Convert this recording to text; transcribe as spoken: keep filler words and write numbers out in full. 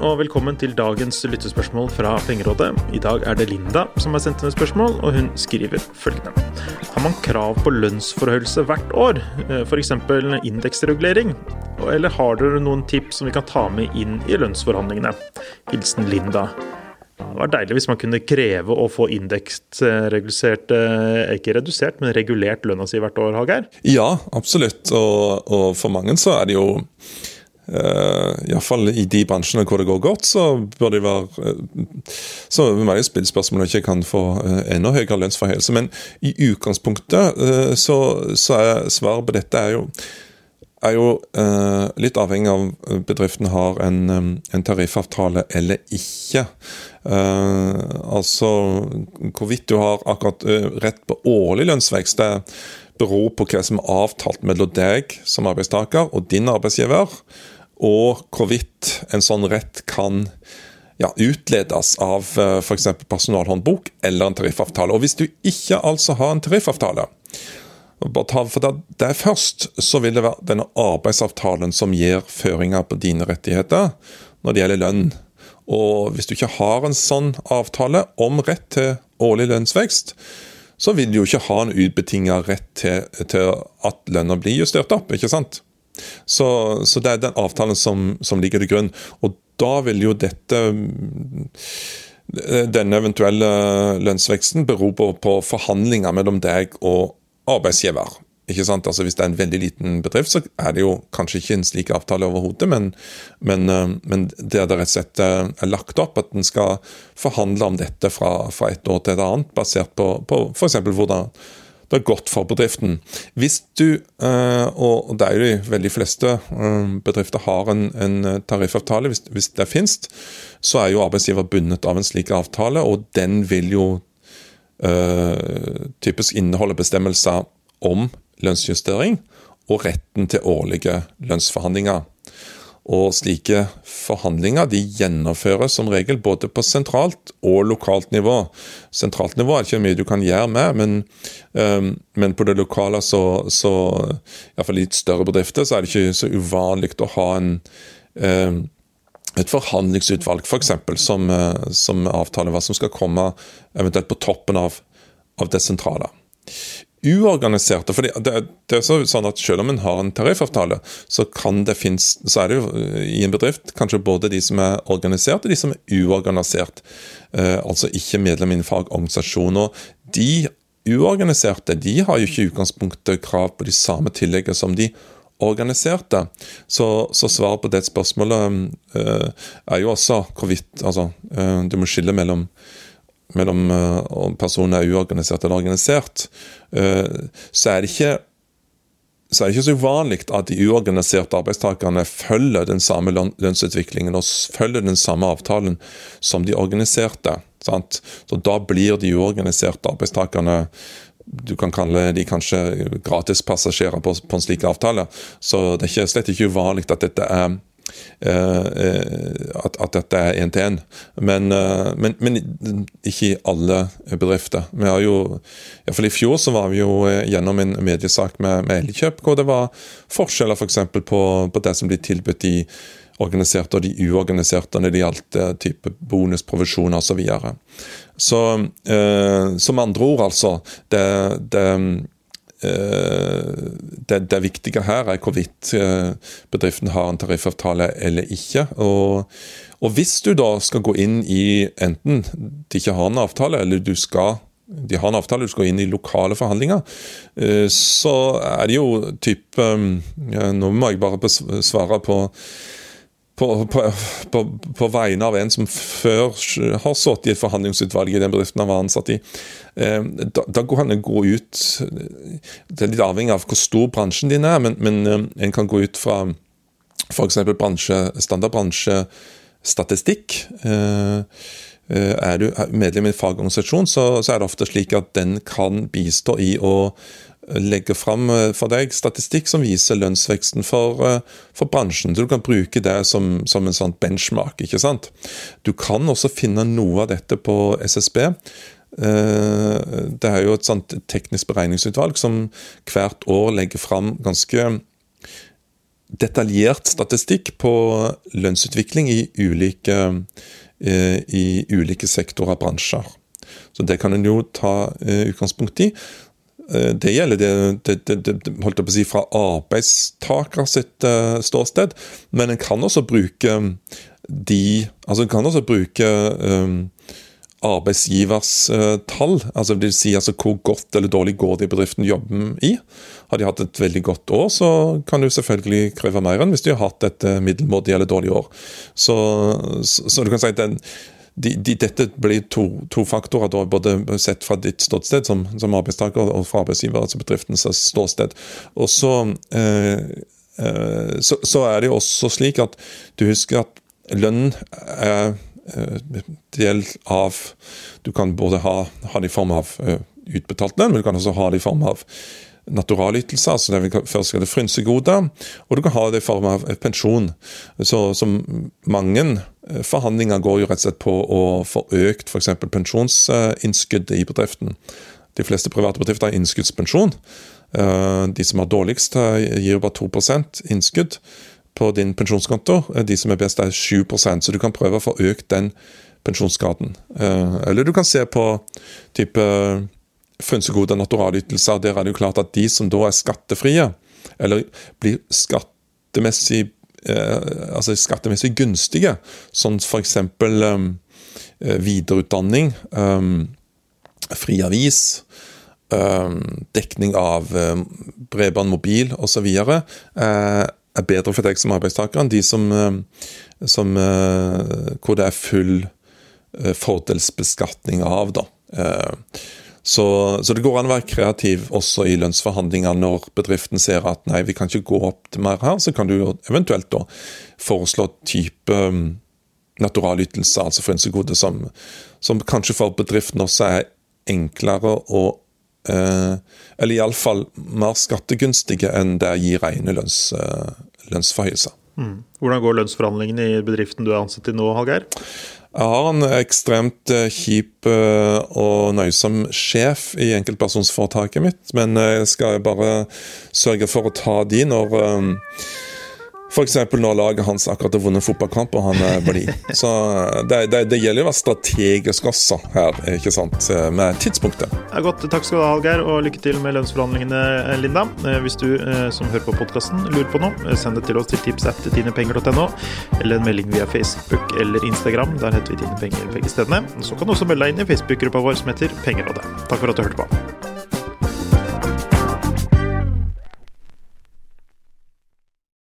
og velkommen til dagens lyttespørsmål fra Pengerådet. I dag er det Linda som har sendt inn et spørsmål, og hun skriver følgende. Har man krav på lønnsforhøyelse hvert år, for eksempel indeksregulering? Eller har dere noen tips som vi kan ta med inn i lønnsforhandlingene? Hilsen Linda. Det var deilig hvis man kunne kreve å få indeksregulert, ikke redusert, men regulert lønna si hvert år, Hallgeir? Ja, absolutt. Og, og for mange så er det jo, uh, i hvert fall i de bransjene hvor det går godt, så bør det være, uh, så må jeg spille spørsmål og ikke kan få uh, enda høyere lønnsforhøyelse. Men i utgangspunktet uh, så, så er svaret på dette er jo er jo uh, litt avhengig av bedriften har en, um, en tariffavtale eller ikke. Uh, altså, hvorvidt du har akkurat uh, rett på årlig lønnsvekst, det beror på hva som er avtalt mellom deg som arbeidstaker og din arbeidsgiver, og hvorvidt en sånn rett kan ja, utledes av uh, for eksempel personalhåndbok eller en tariffavtale. Og hvis du ikke altså har en tariffavtale, for det er først så vil det være denne arbeidsavtalen som gir føringer på dine rettigheter når det gjelder lønn. Og hvis du ikke har en sånn avtale om rett til årlig lønnsvekst, så vil du jo ikke ha en utbetinget rett til, til at lønna blir justert opp, ikke sant? Så, så det er den avtalen som, som ligger til grunn. Og da vil jo dette, denne eventuelle lønnsveksten bero på, på forhandlinger mellom deg og arbeidsgiver, ikke sant? Altså hvis det er en veldig liten bedrift, så er det jo kanskje ikke en slik avtale overhodet, men, men, men det er det rett og slett er lagt opp, at den skal forhandle om dette fra, fra et år til et annet, basert på, på for eksempel hvordan det er godt for bedriften. Hvis du, og det er jo de veldig fleste bedrifter har en, en tariffavtale, hvis, hvis det finnes, så er jo arbeidsgiver bundet av en slik avtale, og den vil jo Uh, typisk inneholder bestemmelser om lønnsjustering og retten til årlige lønnsforhandlinger. Og slike forhandlinger de gjennomføres som regel både på sentralt og lokalt nivå. Sentralt nivå er ikke mye du kan gjøre med, men, um, men på det lokale, så, så i hvert fall litt større bedrifter, så er det ikke så uvanlig å ha en um, et forhandlingsutvalg, for eksempel, som, som avtaler hva som skal komme eventuelt på toppen av, av det sentrale. Uorganiserte, for det, det er sånn at selv om en har en tariffavtale, så, kan det finnes, så er det jo i en bedrift kanskje både de som er organisert og de som er uorganisert, eh, altså ikke medlem i en fagorganisasjon. Og de uorganiserte, de har jo ikke i utgangspunktet krav på de samme tillegget som de organiserte. Så, så svar på det spørsmålet uh, er jo også hvorvidt, altså, uh, du må skille mellom, mellom uh, om personen er uorganisert eller organisert. Uh, så er det ikke så er det ikke så uvanlig at de uorganiserte arbeidstakerne følger den samme lønnsutviklingen og følger den samme avtalen som de organiserte. Sant? Så da blir de uorganiserte arbeidstakerne, du kan kalle de kanskje gratispassasjerer på, på en slik avtale, så det er ikke, slett ikke uvanlig at dette er At, at dette er en til en, men, men, men ikke i alle bedrifter. Vi har jo, i hvert fall i fjor så var vi jo gjennom en mediesak med, med Elkjøp, hvor det var forskjeller for eksempel på, på det som blir tilbudt i organiserte og de uorganiserte når det gjaldt type bonus, provisjoner og så videre. Så eh, som andre ord altså, det, det, eh, det, det viktige her er hvorvidt eh, bedriften har en tariffavtale eller ikke. Og, og hvis du da skal gå inn i enten de ikke har en avtale, eller du skal de har en avtale, du skal gå inn i lokale forhandlinger, eh, så er det jo type, eh, nå må jeg bare besvare på På, på, på, på vegne av en som før har sittet i et forhandlingsutvalg i den bedriften han var ansatt i. Eh, da, da går han å gå ut, det er litt avhengig av hvor stor bransjen din er, men, men eh, en kan gå ut fra for eksempel bransje, standardbransje, statistikk. Eh, er du medlem i en fagorganisasjon, så, så er det ofte slik at den kan bistå i å legge fram for deg statistikk som viser lønnsveksten for, for bransjen. Du kan bruke det som, som en sånn benchmark, ikke sant? Du kan også finne noe av dette på S S B. Det er jo et sånt teknisk beregningsutvalg som hvert år legger fram ganske detaljert statistikk på lønnsutvikling i ulike, i ulike sektorer og bransjer. Så det kan en jo ta utgangspunkt i. Det gjelder det, det, det, det holdt jeg på å si, fra arbeidstaker sitt ståsted, men en kan også bruke de, altså en kan også bruke um, arbeidsgivers uh, tall, altså det vil si altså hvor godt eller dårlig går det i bedriften jobben i. Har de hatt et veldig godt år, så kan du selvfølgelig kreve mer enn hvis de har hatt et uh, middelmådig eller dårlig år. Så, så, så du kan si at den, de, de, dette blir to, to faktorer, da, både sett fra ditt ståsted som, som arbeidstaker og fra arbeidsgiver, altså bedriftens ståsted. Og så, uh, uh, så, så er det jo også slik at du husker at lønn er del av, du kan både ha, ha det i form av uh, utbetalt lønn, men du kan også ha det i form av naturalytelser, altså det vi først skal det frynsegoder, og du kan ha det i form av pensjon. Så som mange forhandlinger går jo rett og slett på å få økt for eksempel pensjonsinnskudd i bedriften. De fleste private bedrifter har innskuddspensjon. Uh, de som har dårligst gir bare to prosent innskudd på din pensjonskonto. De som er best er sju prosent, så du kan prøve å få økt den pensjonsgraden. Eller du kan se på type frynsegoder, naturalytelser. Der er det jo klart at de som da er skattefrie, eller blir skattemessig, altså skattemessig gunstige, sånn for eksempel videreutdanning, fri avis, dekning av bredbånd, mobil og så videre, er bedre for deg som arbeidstaker enn de som, som hvor det er full fordelsbeskatning av da. Så, så det går an å være kreativ også i lønnsforhandlinger når bedriften ser at nei, vi kan ikke gå opp til mer her, så kan du eventuelt da foreslå type naturalytelse, altså frynsegode, som, som kanskje for bedriften også er enklere å Uh, eller i alle fall mer skattegunstige enn det gir rene lønns, uh, lønnsforhøyelser. Mm. Hvordan går lønnsforhandlingene i bedriften du er ansatt i nå, Hallgeir? Jeg har en ekstremt uh, kjip uh, og nøysom sjef i enkeltpersonsforetaket mitt, men jeg skal bare sørge for å ta de når um, for eksempel når laget hans akkurat har vunnet fotballkamp og han er blid. Så det, det, det gjelder å være strategisk også her, ikke sant, med tidspunktet. Ja, godt, takk skal du ha, Hallgeir, og lykke til med lønnsforhandlingene, Linda. Hvis du som hører på podcasten lurer på noe, send det til oss til tips at tinepenger punktum no, eller en melding via Facebook eller Instagram, der heter vi Tinepenger begge stedene. Så kan du også melde deg inn i Facebook-gruppa vår som heter Pengerådet. Takk for at du hørte på.